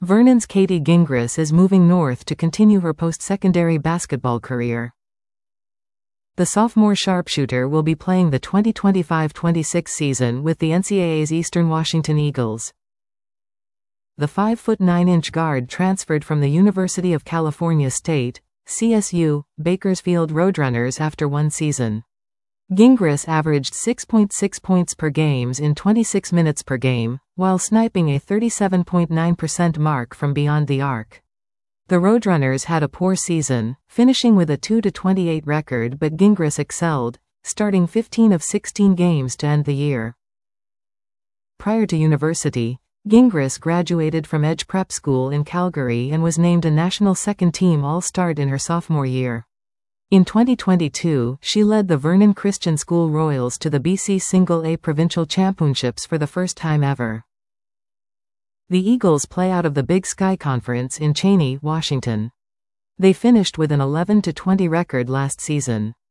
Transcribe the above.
Vernon's Katie Gingras is moving north to continue her post-secondary basketball career. The sophomore sharpshooter will be playing the 2025-26 season with the NCAA's Eastern Washington Eagles. The 5'9" guard transferred from the University of California State, CSU, Bakersfield Roadrunners after one season. Gingras averaged 6.6 points per game in 26 minutes per game, while sniping a 37.9% mark from beyond the arc. The Roadrunners had a poor season, finishing with a 2-28 record, but Gingras excelled, starting 15 of 16 games to end the year. Prior to university, Gingras graduated from Edge Prep School in Calgary and was named a National Second-Team All-Star in her sophomore year. In 2022, she led the Vernon Christian School Royals to the BC Single A Provincial Championships for the first time ever. The Eagles play out of the Big Sky Conference in Cheney, Washington. They finished with an 11-20 record last season.